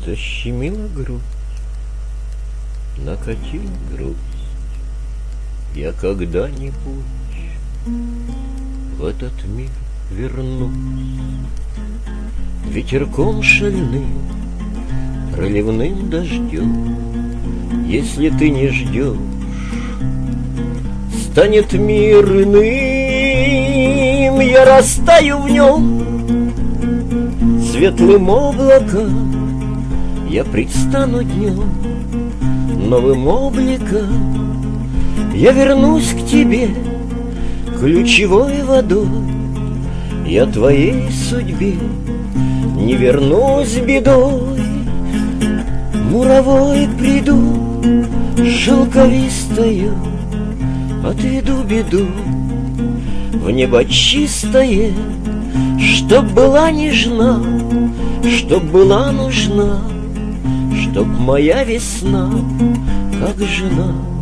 Защемила грудь, накатила грусть. Я когда-нибудь в этот мир вернусь. Ветерком шальным, проливным дождем, если ты не ждешь, станет мир иным. Я растаю в нем светлым облаком, я предстану днем новым обликом. Я вернусь к тебе ключевой водой, я твоей судьбе не вернусь бедой. Муровой приду шелковистою, отведу беду в небо чистое, чтоб была нежна, чтоб была нужна, чтоб моя весна, как жена.